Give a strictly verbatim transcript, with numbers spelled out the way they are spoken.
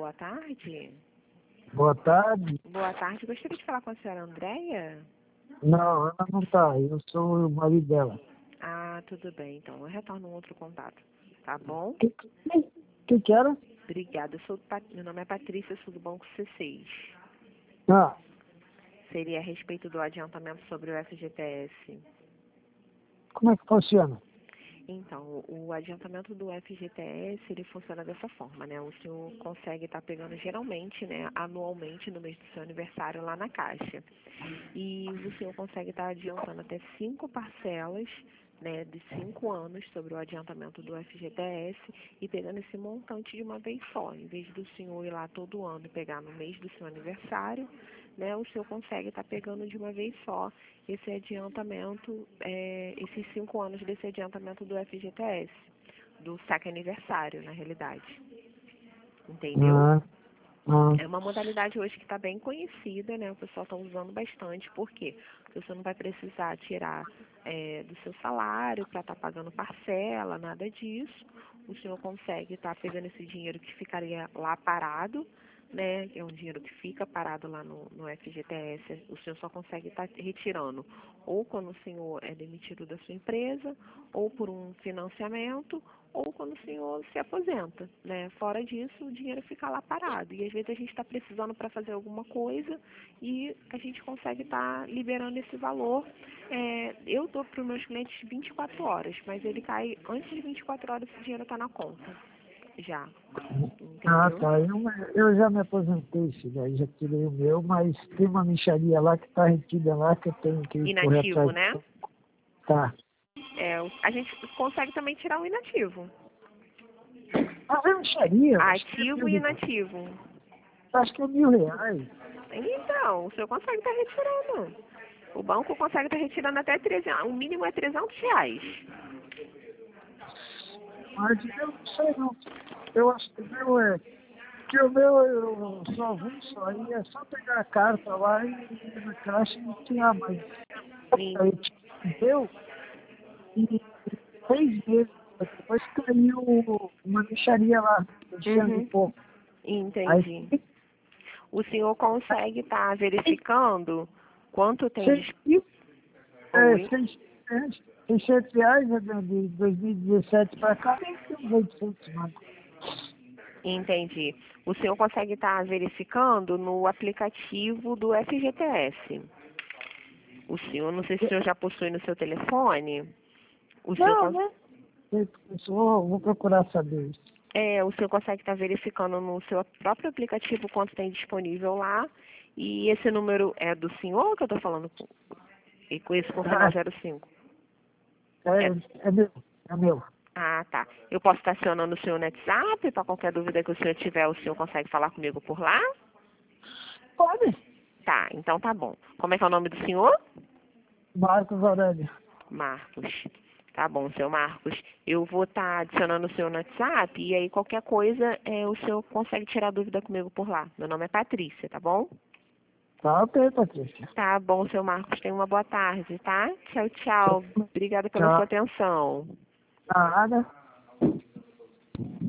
boa tarde. Boa tarde. Boa tarde. Gostaria de falar com a senhora Andréia? Não, ela não está. Eu sou o marido dela. Ah, tudo bem. Então, eu retorno um outro contato. Tá bom? O que, que que era? Obrigada. Eu sou, Pat- meu nome é Patrícia, sou do Banco C seis. Ah, Seria a respeito do adiantamento sobre o F G T S. como é que funciona? Então, o adiantamento do F G T S, ele funciona dessa forma, né? O senhor consegue estar pegando geralmente, né, anualmente no mês do seu aniversário lá na Caixa. E o senhor consegue estar adiantando até cinco parcelas, né, de cinco anos sobre o adiantamento do F G T S e pegando esse montante de uma vez só. Em vez do senhor ir lá todo ano e pegar no mês do seu aniversário, né, o senhor consegue estar pegando de uma vez só esse adiantamento, é, esses cinco anos desse adiantamento do F G T S, do saque aniversário, na realidade. Entendeu? Ah, ah, É uma modalidade hoje que está bem conhecida, né? O pessoal está usando bastante. Por quê? Porque você não vai precisar tirar é, do seu salário para estar pagando parcela, nada disso. O senhor consegue estar pegando esse dinheiro que ficaria lá parado, né? Que é um dinheiro que fica parado lá no, no F G T S. O senhor só consegue estar retirando ou quando o senhor é demitido da sua empresa, ou por um financiamento, ou quando o senhor se aposenta, né? Fora disso, o dinheiro fica lá parado. E às vezes a gente está precisando para fazer alguma coisa e a gente consegue estar liberando esse valor. É, eu dou para os meus clientes vinte e quatro horas, mas ele cai antes de vinte e quatro horas, esse dinheiro está na conta. Já. ah, Entendeu? tá. Eu, eu já me aposentei, isso daí, já tirei o meu, mas tem uma mixaria lá que está retida lá que eu tenho que correr Inativo, atrás. né? Tá. É, o- a gente consegue também tirar o inativo. Mas é mixaria, acho que é Ativo mil e reais. inativo. Acho que é mil reais. Então, o senhor consegue estar retirando. O banco consegue estar retirando até trezentos, o mínimo é trezentos reais. Mas eu não sei não. Eu acho que o meu é. Que o meu eu só vim só, aí é só pegar a carta lá e ir na caixa e tirar, mas Sim. aí deu e seis meses depois caiu uma mixaria lá, deixando de Uhum. pouco. Aí Entendi. O senhor consegue estar verificando quanto tem seis de... mil, é, Oi? seiscentos, seiscentos reais né, de dois mil e dezessete para cá, tem que ter uns oitocentos mais. Entendi. O senhor consegue estar verificando no aplicativo do F G T S. O senhor, não sei se o senhor já possui no seu telefone. O senhor, Não, cons- né? Eu vou, vou procurar saber isso. é, o senhor consegue estar verificando no seu próprio aplicativo quanto tem disponível lá. E esse número é do senhor que eu estou falando com, e com esse com o final Ah, zero cinco? É, é, é meu, é meu. ah, tá. Eu posso estar acionando o senhor no WhatsApp, para qualquer dúvida que o senhor tiver, o senhor consegue falar comigo por lá? Pode. Tá, então tá bom. Como é que é o nome do senhor? Marcos Aurélio. Marcos. Tá bom, seu Marcos. Eu vou estar adicionando o senhor no WhatsApp e aí qualquer coisa é, o senhor consegue tirar dúvida comigo por lá. Meu nome é Patrícia, tá bom? Tá ok, Patrícia. Tá bom, seu Marcos. Tenha uma boa tarde, tá? Tchau, tchau. Obrigada pela sua Tchau. atenção. Nada.